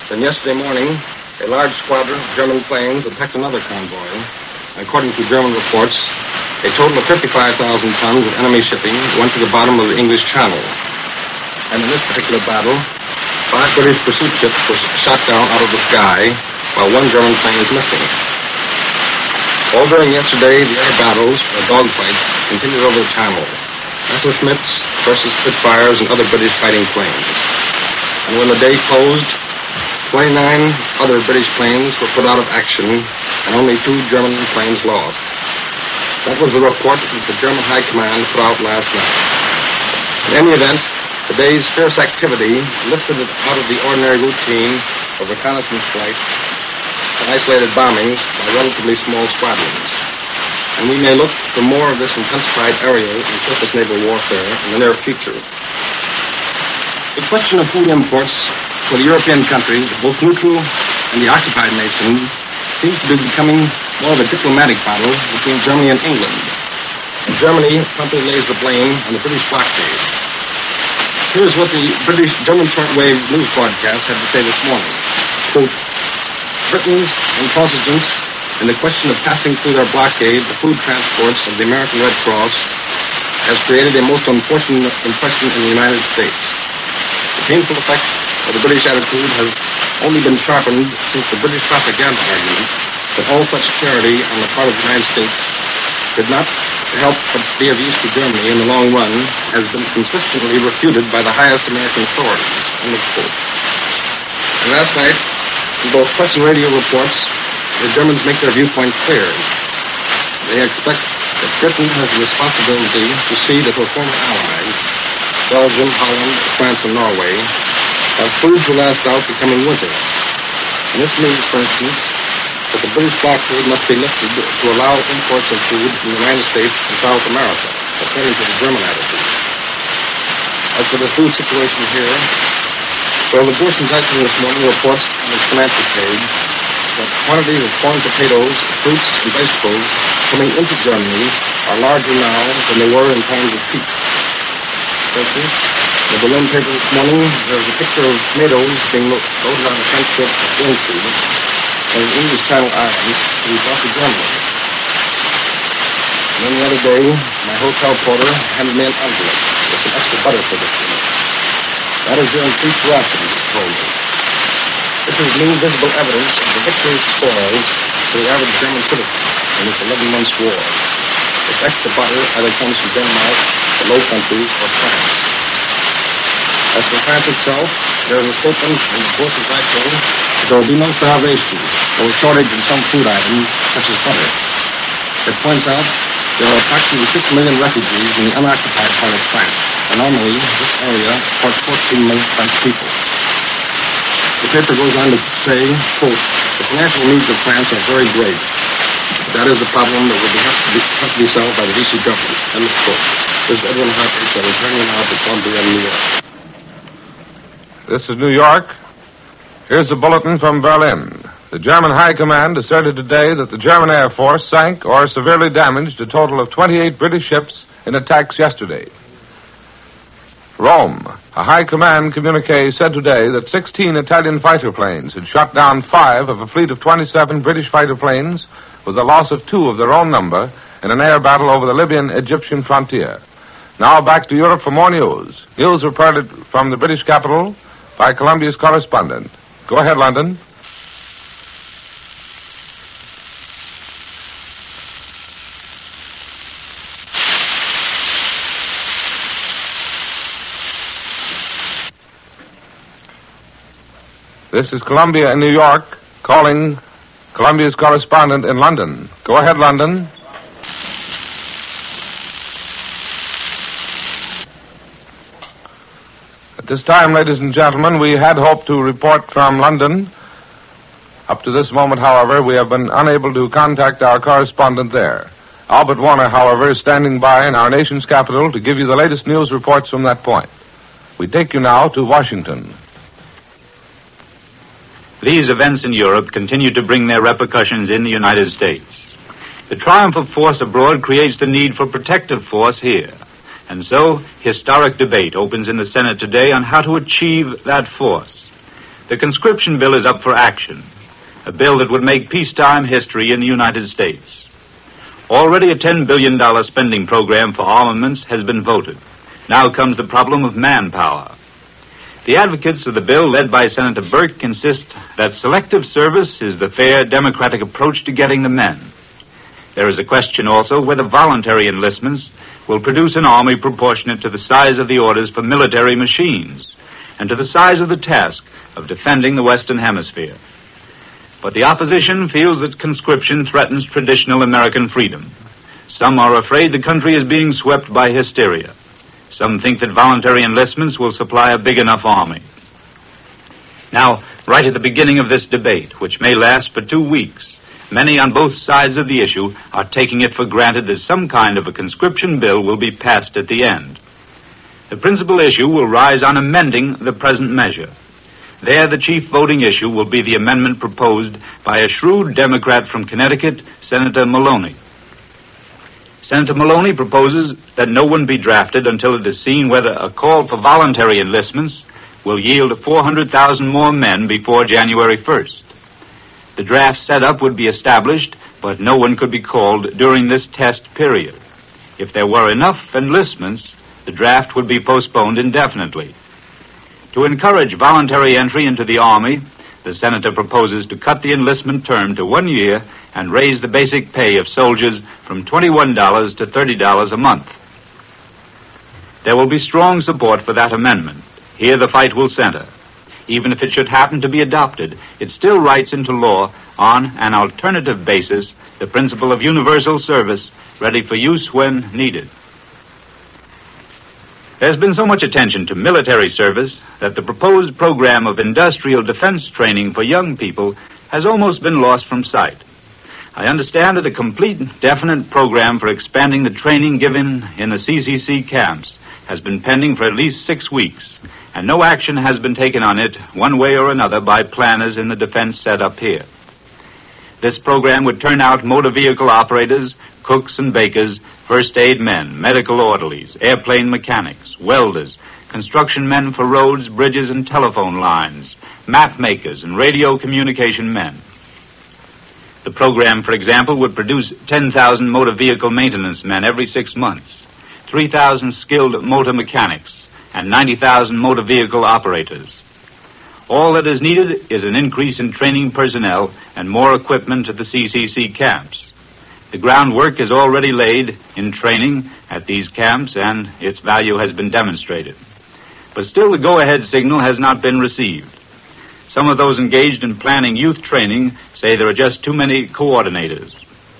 Then yesterday morning, a large squadron of German planes attacked another convoy. According to German reports, a total of 55,000 tons of enemy shipping went to the bottom of the English Channel. And in this particular battle, 5 British pursuit ships were shot down out of the sky, while 1 German plane is missing. All during yesterday, the air battles, or dogfights, continued over the Channel. Messerschmitts versus Spitfires and other British fighting planes. And when the day closed, 29 other British planes were put out of action, and only 2 German planes lost. That was the report that the German High Command put out last night. In any event, the day's fierce activity lifted it out of the ordinary routine of reconnaissance flights and isolated bombings by relatively small squadrons. And we may look for more of this intensified aerial and surface naval warfare in the near future. The question of food imports for the European countries, both neutral and the occupied nations, seems to be becoming more of a diplomatic battle between Germany and England. And Germany promptly lays the blame on the British blockade. Here's what the German shortwave news broadcast had to say this morning. Quote, Britain's intransigence in the question of passing through their blockade the food transports of the American Red Cross has created a most unfortunate impression in the United States. The painful effect of the British attitude has only been sharpened since the British propaganda argument that all such charity on the part of the United States could not help but be of use to Germany in the long run has been consistently refuted by the highest American authorities. End of quote. And last night, in both press and radio reports, the Germans make their viewpoint clear. They expect that Britain has the responsibility to see that her former allies, Belgium, Holland, France, and Norway, have food to last out the coming winter. And this means, for instance, that the British blockade must be lifted to allow imports of food from the United States and South America, according to the German attitude. As for the food situation here, well, the Burschen-Zeitung this morning reports on its financial page that quantities of corn, potatoes, fruits, and vegetables coming into Germany are larger now than they were in times of peace. For instance, in the Berlin paper this morning, there was a picture of tomatoes being loaded on a French ship at Guernsey and the English Channel Islands to be brought to Germany. And then the other day, my hotel porter handed me an envelope with some extra butter for this dinner. That is your increased rations, he told me. This is new visible evidence of the victory spoils to the average German citizen in this 11 months war. This extra butter either comes from Denmark, the Low Countries, or France. As for France itself, there is a statement in the Burschen-Zeitung that there will be no starvation or shortage in some food items, such as butter. It points out there are approximately 6 million refugees in the unoccupied part of France, and normally this area supports 14 million French people. The paper goes on to say, quote, the financial needs of France are very great. That is the problem that will have to be solved by the DC government. End of quote. This is Edwin Harper, returning now to Columbia, New York. This is New York. Here's a bulletin from Berlin. The German High Command asserted today that the German Air Force sank or severely damaged a total of 28 British ships in attacks yesterday. Rome. A High Command communique said today that 16 Italian fighter planes had shot down 5 of a fleet of 27 British fighter planes with a loss of 2 of their own number in an air battle over the Libyan-Egyptian frontier. Now back to Europe for more news. News reported from the British capital by Columbia's correspondent. Go ahead, London. This is Columbia in New York, calling Columbia's correspondent in London. Go ahead, London. At this time, ladies and gentlemen, we had hoped to report from London. Up to this moment, however, we have been unable to contact our correspondent there. Albert Warner, however, is standing by in our nation's capital to give you the latest news reports from that point. We take you now to Washington. These events in Europe continue to bring their repercussions in the United States. The triumph of force abroad creates the need for protective force here. And so, historic debate opens in the Senate today on how to achieve that force. The conscription bill is up for action, a bill that would make peacetime history in the United States. Already a $10 billion spending program for armaments has been voted. Now comes the problem of manpower. The advocates of the bill, led by Senator Burke, insist that selective service is the fair, democratic approach to getting the men. There is a question also whether voluntary enlistments will produce an army proportionate to the size of the orders for military machines and to the size of the task of defending the Western Hemisphere. But the opposition feels that conscription threatens traditional American freedom. Some are afraid the country is being swept by hysteria. Some think that voluntary enlistments will supply a big enough army. Now, right at the beginning of this debate, which may last for 2 weeks, many on both sides of the issue are taking it for granted that some kind of a conscription bill will be passed at the end. The principal issue will rise on amending the present measure. There, the chief voting issue will be the amendment proposed by a shrewd Democrat from Connecticut, Senator Maloney. Senator Maloney proposes that no one be drafted until it is seen whether a call for voluntary enlistments will yield 400,000 more men before January 1st. The draft setup would be established, but no one could be called during this test period. If there were enough enlistments, the draft would be postponed indefinitely. To encourage voluntary entry into the Army, the senator proposes to cut the enlistment term to 1 year and raise the basic pay of soldiers from $21 to $30 a month. There will be strong support for that amendment. Here the fight will center. Even if it should happen to be adopted, it still writes into law on an alternative basis the principle of universal service, ready for use when needed. There's been so much attention to military service that the proposed program of industrial defense training for young people has almost been lost from sight. I understand that a complete, definite program for expanding the training given in the CCC camps has been pending for at least 6 weeks, and no action has been taken on it one way or another by planners in the defense set up here. This program would turn out motor vehicle operators, cooks and bakers, first aid men, medical orderlies, airplane mechanics, welders, construction men for roads, bridges, and telephone lines, map makers, and radio communication men. The program, for example, would produce 10,000 motor vehicle maintenance men every 6 months, 3,000 skilled motor mechanics, and 90,000 motor vehicle operators. All that is needed is an increase in training personnel and more equipment at the CCC camps. The groundwork is already laid in training at these camps, and its value has been demonstrated. But still, the go-ahead signal has not been received. Some of those engaged in planning youth training say there are just too many coordinators.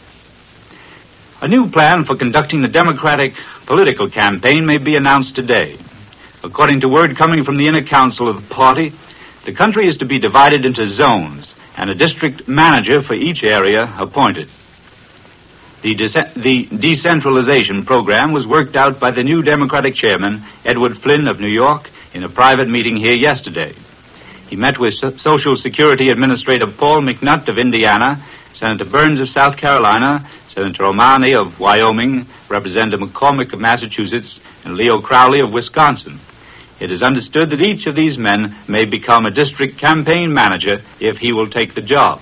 A new plan for conducting the Democratic political campaign may be announced today. According to word coming from the inner council of the party, the country is to be divided into zones and a district manager for each area appointed. The decentralization program was worked out by the new Democratic chairman, Edward Flynn of New York, in a private meeting here yesterday. He met with Social Security Administrator Paul McNutt of Indiana, Senator Burns of South Carolina, Senator O'Malley of Wyoming, Representative McCormick of Massachusetts, and Leo Crowley of Wisconsin. It is understood that each of these men may become a district campaign manager if he will take the job.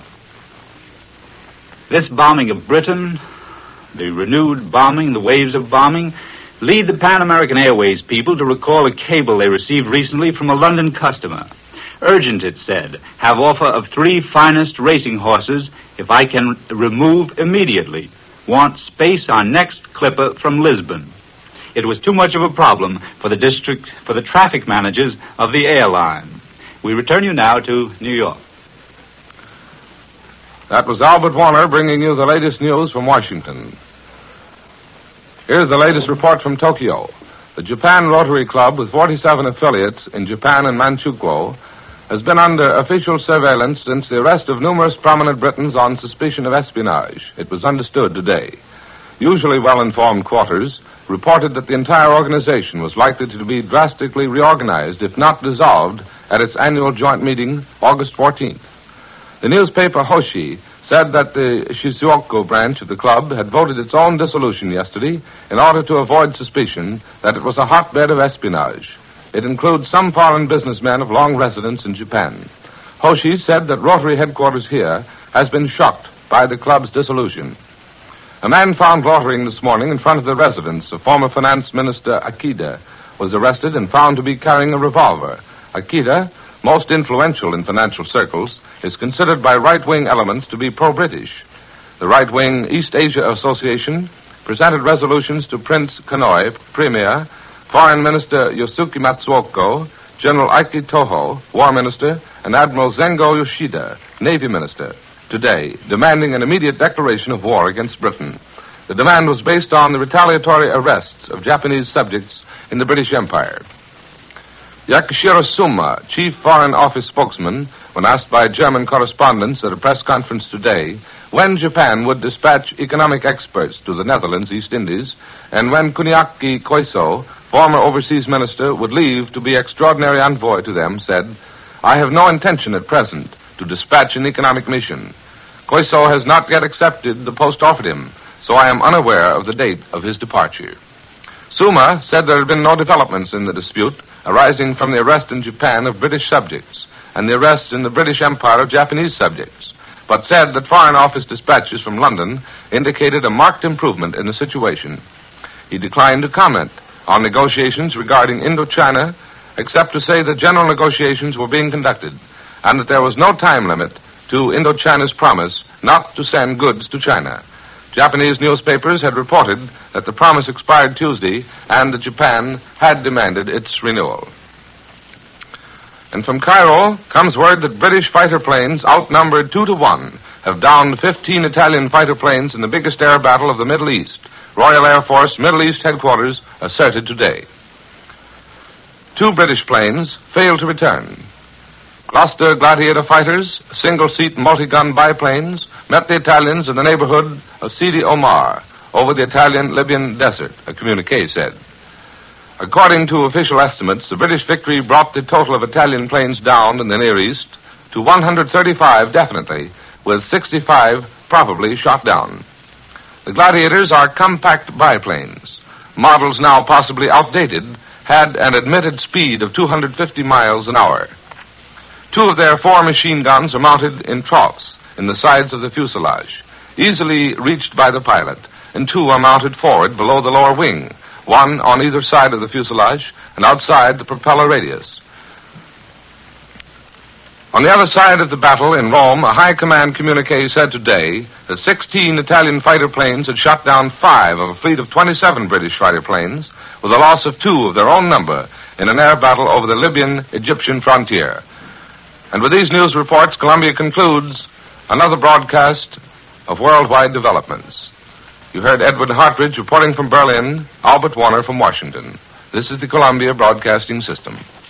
This bombing of Britain, the renewed bombing, the waves of bombing, lead the Pan American Airways people to recall a cable they received recently from a London customer. Urgent, it said, have offer of 3 finest racing horses if I can remove immediately. Want space on next clipper from Lisbon. It was too much of a problem for the traffic managers of the airline. We return you now to New York. That was Albert Warner bringing you the latest news from Washington. Here's the latest report from Tokyo. The Japan Rotary Club, with 47 affiliates in Japan and Manchukuo, has been under official surveillance since the arrest of numerous prominent Britons on suspicion of espionage. It was understood today. Usually well-informed quarters reported that the entire organization was likely to be drastically reorganized, if not dissolved, at its annual joint meeting August 14th. The newspaper Hoshi said that the Shizuoka branch of the club had voted its own dissolution yesterday in order to avoid suspicion that it was a hotbed of espionage. It includes some foreign businessmen of long residence in Japan. Hoshi said that Rotary headquarters here has been shocked by the club's dissolution. A man found loitering this morning in front of the residence of former Finance Minister Akita was arrested and found to be carrying a revolver. Akita, most influential in financial circles, is considered by right-wing elements to be pro-British. The right-wing East Asia Association presented resolutions to Prince Kanoi, Premier, Foreign Minister Yosuke Matsuoko, General Aiki Toho, War Minister, and Admiral Zengo Yoshida, Navy Minister, today, demanding an immediate declaration of war against Britain. The demand was based on the retaliatory arrests of Japanese subjects in the British Empire. Yakushiro Suma, Chief Foreign Office spokesman, when asked by German correspondents at a press conference today when Japan would dispatch economic experts to the Netherlands, East Indies, and when Kuniaki Koiso, former overseas minister, would leave to be extraordinary envoy to them, said, "I have no intention at present to dispatch an economic mission. Koiso has not yet accepted the post offered him, so I am unaware of the date of his departure." Suma said there had been no developments in the dispute arising from the arrest in Japan of British subjects and the arrest in the British Empire of Japanese subjects, but said that Foreign Office dispatches from London indicated a marked improvement in the situation. He declined to comment on negotiations regarding Indochina, except to say that general negotiations were being conducted and that there was no time limit to Indochina's promise not to send goods to China. Japanese newspapers had reported that the promise expired Tuesday and that Japan had demanded its renewal. And from Cairo comes word that British fighter planes, outnumbered 2-1, have downed 15 Italian fighter planes in the biggest air battle of the Middle East. Royal Air Force Middle East headquarters asserted today. 2 British planes failed to return. Gloucester Gladiator fighters, single-seat multi-gun biplanes, met the Italians in the neighborhood of Sidi Omar over the Italian-Libyan desert, a communiqué said. According to official estimates, the British victory brought the total of Italian planes down in the Near East to 135 definitely, with 65 probably shot down. The Gladiators are compact biplanes. Models now possibly outdated had an admitted speed of 250 miles an hour. 2 of their 4 machine guns are mounted in troughs in the sides of the fuselage, easily reached by the pilot, and 2 are mounted forward below the lower wing, 1 on either side of the fuselage and outside the propeller radius. On the other side of the battle in Rome, a high command communiqué said today that 16 Italian fighter planes had shot down 5 of a fleet of 27 British fighter planes, with a loss of 2 of their own number in an air battle over the Libyan-Egyptian frontier. And with these news reports, Columbia concludes another broadcast of worldwide developments. You heard Edward Hartridge reporting from Berlin, Albert Warner from Washington. This is the Columbia Broadcasting System.